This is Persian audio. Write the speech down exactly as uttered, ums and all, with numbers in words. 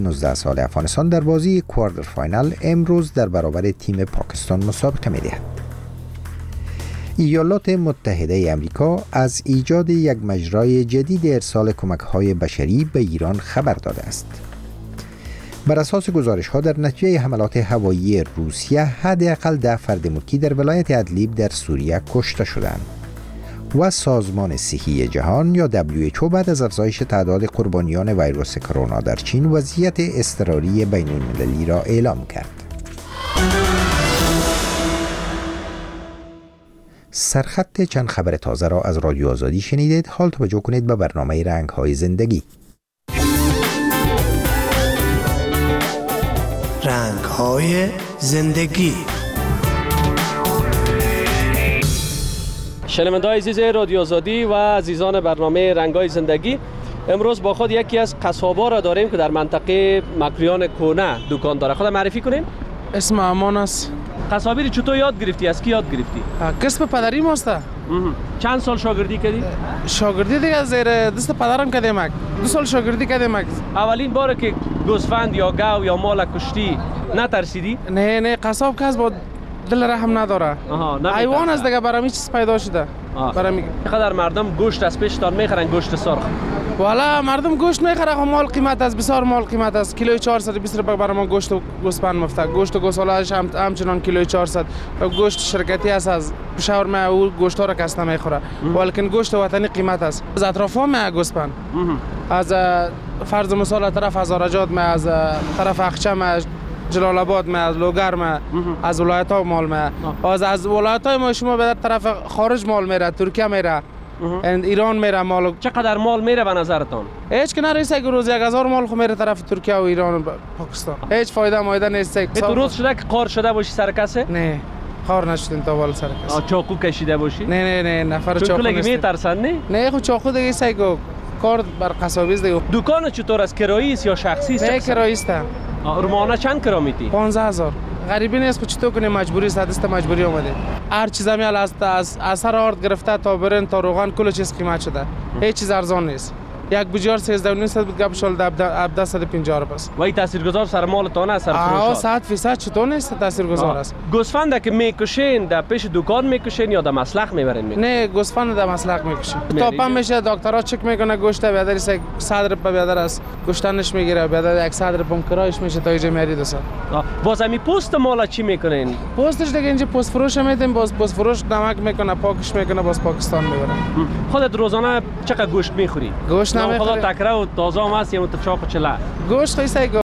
نوزده سال افغانستان در بازی کوارتر فاینال امروز در برابر تیم پاکستان مسابقه می‌دهد. ایالات متحده آمریکا از ایجاد یک مجرای جدید ارسال کمک‌های بشری به ایران خبر داده است. بر اساس گزارش‌ها در نتیجه حملات هوایی روسیه حداقل ده فرد ملکی در ولایت ادلیب در سوریه کشته شدند و سازمان صحی جهان یا دبلیو اچ او بعد از افزایش تعداد قربانیان ویروس کرونا در چین وضعیت اضطراری بین‌المللی را اعلام کرد. سرخط چند خبر تازه را از رادیو آزادی شنیدید. حال توجه کنید به برنامه رنگ‌های زندگی. رنگ‌های زندگی. شنونده‌های عزیز رادیو آزادی و عزیزان برنامه رنگ‌های زندگی، امروز با خود یکی از قصابا را داریم که در منطقه مکریان کونه دکان داره. خود معرفی کنیم. اسم امان است. قصابی رو چطور یاد گرفتی؟ از کی یاد گرفتی؟ کسب پدری ماست. چند سال شاگردی کردی؟ شاگردی دیگه زیر دست پدرم کردیم. دو سال شاگردی کردیم. اولین باره که گوسفند یا گاو یا مال کشتی نترسیدی؟ نه نه، قصاب کس با دل رحم نداره. حیوان از دیگه برام چیز پیدا شده. برام چقدر مردم گوشت از پیشتان میخرن؟ گوشت سرخ والا مردم گوشت میخره، خب مال قیمت است، بسیار مال قیمت است. کیلوی چهارصد و بیست روپیه برای ما گوشت و گوسفند مفته. گوشت و گوساله‌اش هم همچنان کیلوی چهارصد. گوشت شرکتی است از پشاور ما او گوشت ها را کس نمیخوره، ولیکن گوشت وطنی قیمت است. از اطراف ها می گوسفند، از فرض مثال طرف هزارجات ما، از طرف اخچم، جلال آباد ما، از لوگر ما، از ولایت ها مال ما، از از ولایت های ما شما به طرف خارج مال میره، ترکیه میره، ایران میره مال. چقدر مال میره به نظرتان؟ هیچ که نرسه که روز یک هزار مال خو میره طرف ترکیه و ایران و پاکستان. هیچ فایده مایده نیست. تو روز شده که قار شده باشی سر کسه؟ نه خار نشدین تا بالا سر کس. چاقو کشیده باشی؟ نه نه نه، نفر چاقو نیست. چون میترسن نه؟ نه خود چاقو دیگه سایگو کار بر قصابی است دیگه. دکان چطور است؟ کرایی است یا شخصی است؟ نه کرایی است. رومانه چند کرا میتی؟ پانزده هزار. غریبی نیست خود چطور کنی، مجبوری است، دست مجبوری اومده. هر چیز هم از از اثر آرد گرفته تا برن تا روغن کل چیز قیمت شده. هیچ چیز ارزان نیست. یک بوجار سیزده و نیم صد بود گپ شل عبده صد و پنجاه روپیه است. وای تاثیرگذار سر مالتان است، سر فروش. آه صد فیصد چطور نیست تاثیرگذار است. گوسفند که میکشین در پیش دکان میکشین یا در مسلخ میبرین؟ نه گوسفند در مسلخ میکشین. تاپم میشه، دکترها چک میکنه گوشت بیادر است صد روپیه بیادر است، گوشتنش میگیره بیادر صد روپیه کرایش میشه تا اینجا میارید است. باز همین پوست مالا چی میکنین؟ پوستش دیگه اینجا پوست فروش میدیم، باز پوست فروش نمک میکنه، پاکش میکنه، باز پاکستان میبره. خودت روزانه چقدر گوشت میخوری؟ گوشت نمیخوری؟ تکره و تازه هم هست یا متچاق و چله؟ گوشت خیلی